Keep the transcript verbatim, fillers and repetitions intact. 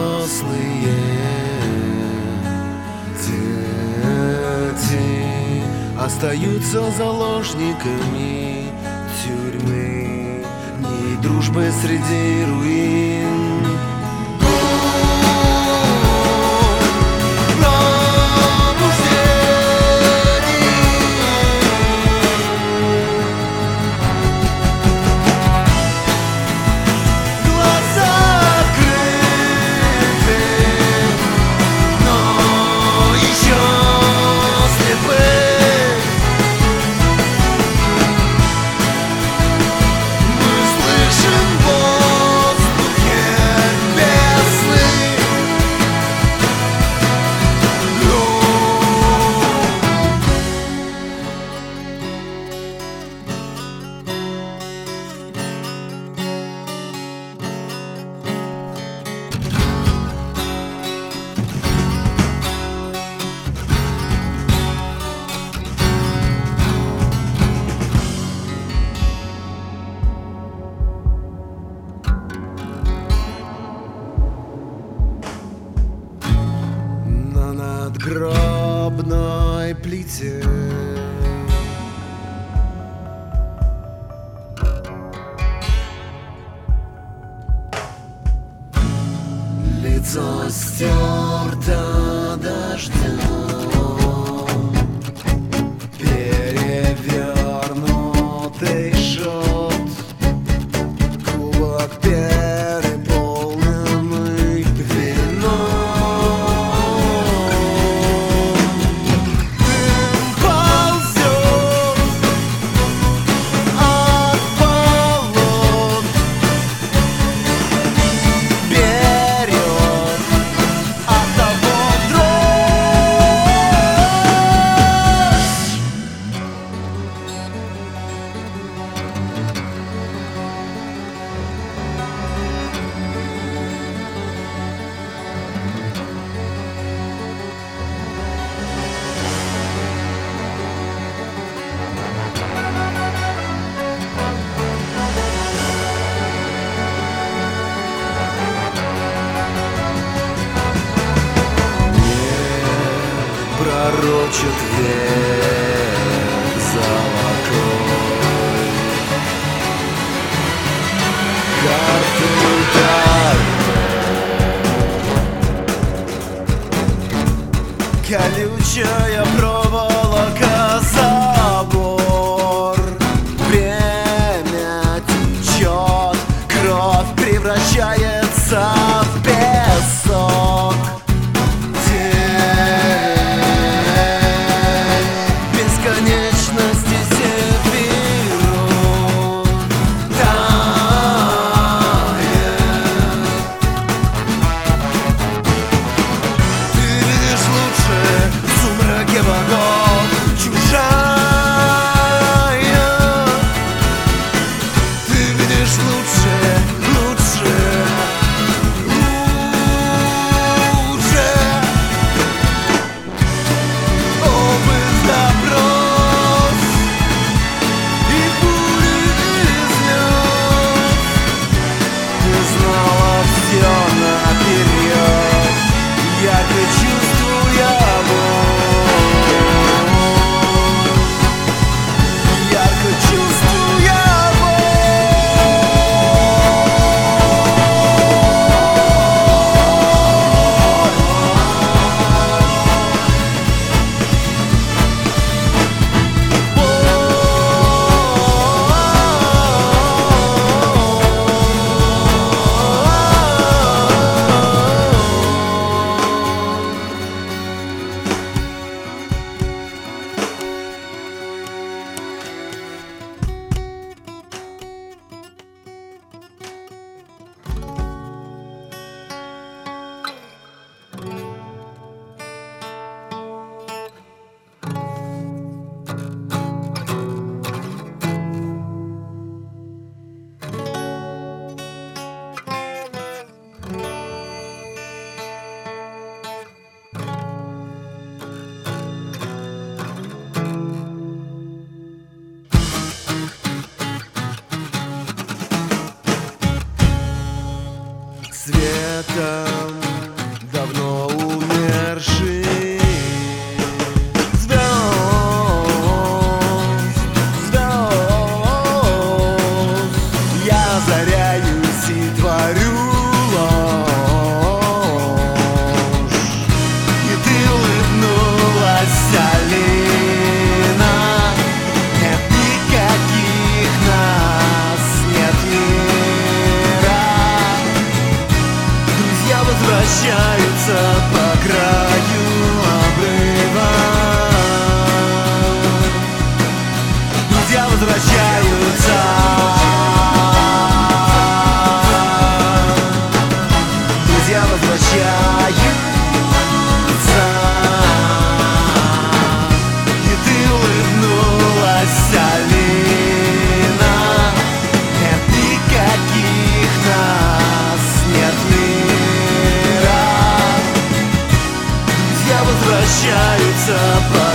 взрослые дети остаются заложниками тюрьмы, ни дружбы среди руин. На надгробной плите лицо стерто дождем, перевернутый шот, кубок переполненный вином. Пророчит век золотой, карты ударные, колючая проволока, забор. Время течет, кровь превращается в песок. Бесконечности зефиру тает. Ты видишь лучше в сумраке богов, чужая. Ты видишь лучше, лучше, лучше. Опыт допрос и пули из слез. Ты знала все наперед, ярко чувствуя боль, ярко чувствуя светом возвращаются по краю обрыва. Друзья возвращаются. Друзья возвращаются. И ты улыбнулась, Алина. Нет никаких нас, нет мира. Друзья возвращаются по